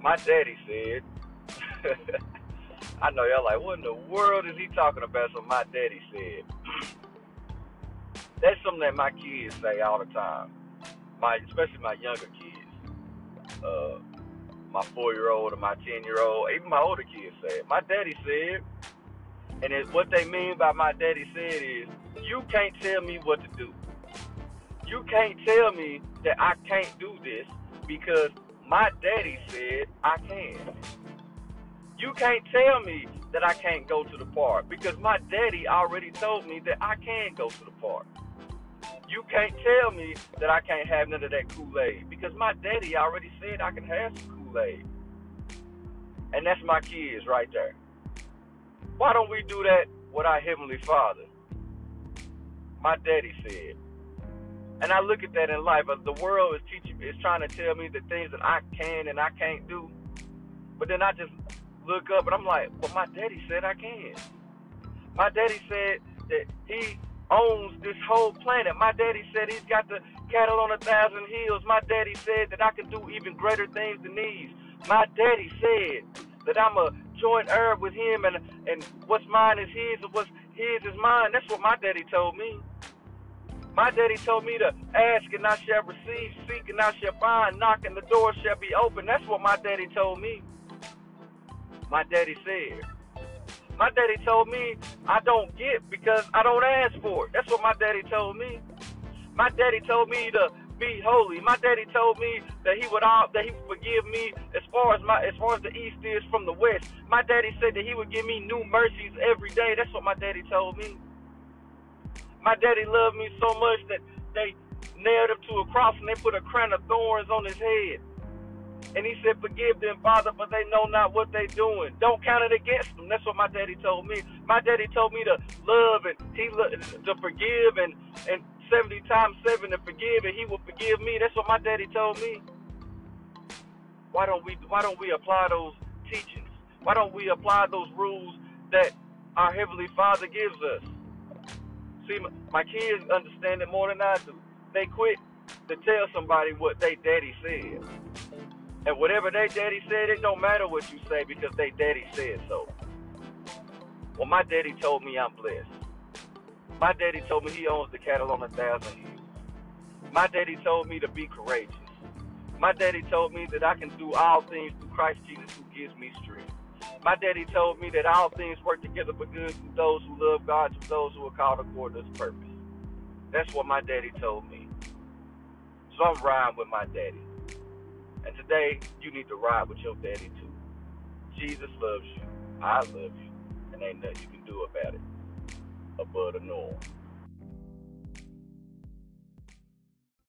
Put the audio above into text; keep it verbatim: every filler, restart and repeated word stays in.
My daddy said, I know y'all like, what in the world is he talking about? So my daddy said. That's something that my kids say all the time. My, especially my younger kids. Uh, my four-year-old or my ten-year-old, even my older kids say it. My daddy said, and it, what they mean by my daddy said is, you can't tell me what to do. You can't tell me that I can't do this because my daddy said I can. You can't tell me that I can't go to the park because my daddy already told me that I can go to the park. You can't tell me that I can't have none of that Kool-Aid because my daddy already said I can have some Kool-Aid. And that's my kids right there. Why don't we do that with our Heavenly Father? My daddy said. And I look at that in life. The world is teaching, is trying to tell me the things that I can and I can't do. But then I just look up and I'm like, well, my daddy said I can. My daddy said that he owns this whole planet. My daddy said he's got the cattle on a thousand hills. My daddy said that I can do even greater things than these. My daddy said that I'm a joint heir with him, and and what's mine is his, and what's his is mine. That's what my daddy told me. My daddy told me to ask and I shall receive, seek and I shall find, knock and the door shall be open. That's what my daddy told me. My daddy said. My daddy told me I don't get because I don't ask for it. That's what my daddy told me. My daddy told me to be holy. My daddy told me that he would all, that he would forgive me as far as my as far as the east is from the west. My daddy said that he would give me new mercies every day. That's what my daddy told me. My daddy loved me so much that they nailed him to a cross and they put a crown of thorns on his head. And he said, forgive them, Father, for they know not what they're doing. Don't count it against them. That's what my daddy told me. My daddy told me to love and he lo- to forgive and, and seventy times seven to forgive, and he will forgive me. That's what my daddy told me. Why don't we why don't we apply those teachings? Why don't we apply those rules that our Heavenly Father gives us? See, my, my kids understand it more than I do. They quit to tell somebody what they daddy said. And whatever they daddy said, it don't matter what you say because they daddy said so. Well, my daddy told me I'm blessed. My daddy told me he owns the cattle on a thousand hills. My daddy told me to be courageous. My daddy told me that I can do all things through Christ Jesus who gives me strength. My daddy told me that all things work together for good to those who love God, to those who are called according to his purpose. That's what my daddy told me. So I'm riding with my daddy. And today, you need to ride with your daddy too. Jesus loves you. I love you. And ain't nothing you can do about it above the norm.